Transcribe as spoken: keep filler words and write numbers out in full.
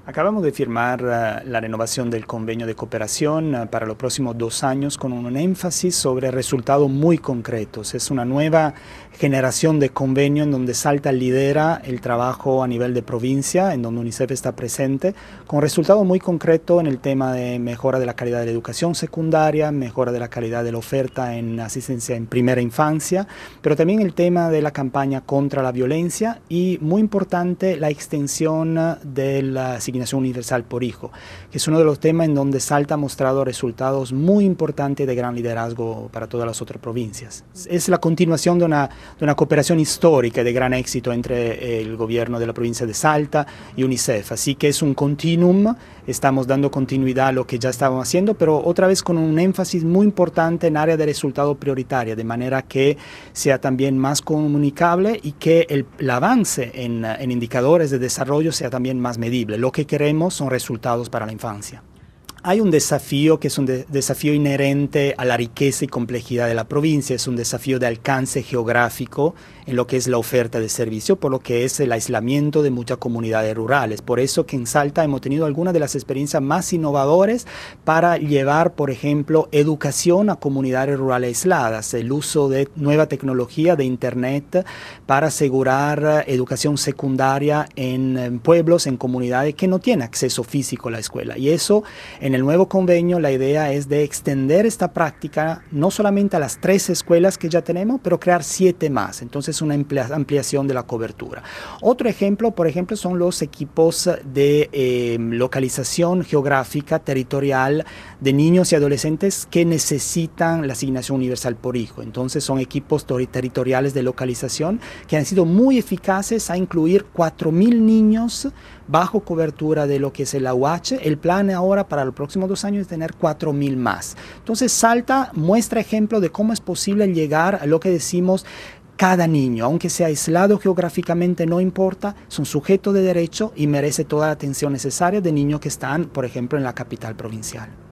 Acabamos de firmar uh, la renovación del convenio de cooperación uh, para los próximos dos años con un énfasis sobre resultados muy concretos. Es una nueva generación de convenio en donde Salta lidera el trabajo a nivel de provincia, en donde UNICEF está presente, con resultados muy concretos en el tema de mejora de la calidad de la educación secundaria, mejora de la calidad de la oferta en asistencia en primera infancia, pero también el tema de la campaña contra la violencia y, muy importante, la extensión de la asignación universal por hijo, que es uno de los temas en donde Salta ha mostrado resultados muy importantes de gran liderazgo para todas las otras provincias. Es la continuación de una, de una cooperación histórica de gran éxito entre el gobierno de la provincia de Salta y UNICEF, así que es un continuum, estamos dando continuidad a lo que ya estábamos haciendo, pero otra vez con un énfasis muy importante en área de resultado prioritaria, de manera que sea también más comunicable y que el, el avance en, en indicadores de desarrollo sea también más medible. Lo que queremos son resultados para la infancia. Hay un desafío que es un de desafío inherente a la riqueza y complejidad de la provincia, es un desafío de alcance geográfico en lo que es la oferta de servicio, por lo que es el aislamiento de muchas comunidades rurales. Por eso que en Salta hemos tenido algunas de las experiencias más innovadoras para llevar, por ejemplo, educación a comunidades rurales aisladas, el uso de nueva tecnología de Internet para asegurar educación secundaria en, en pueblos, en comunidades que no tienen acceso físico a la escuela. Y eso, en En el nuevo convenio, la idea es de extender esta práctica no solamente a las tres escuelas que ya tenemos, pero crear siete más. Entonces, una ampliación de la cobertura. Otro ejemplo, por ejemplo, son los equipos de eh, localización geográfica territorial de niños y adolescentes que necesitan la asignación universal por hijo. Entonces, son equipos territoriales de localización que han sido muy eficaces a incluir cuatro mil niños bajo cobertura de lo que es el A U H. El plan ahora para los próximos dos años es tener cuatro mil más. Entonces Salta muestra ejemplo de cómo es posible llegar a lo que decimos cada niño, aunque sea aislado geográficamente, no importa, es un sujeto de derecho y merece toda la atención necesaria de niños que están, por ejemplo, en la capital provincial.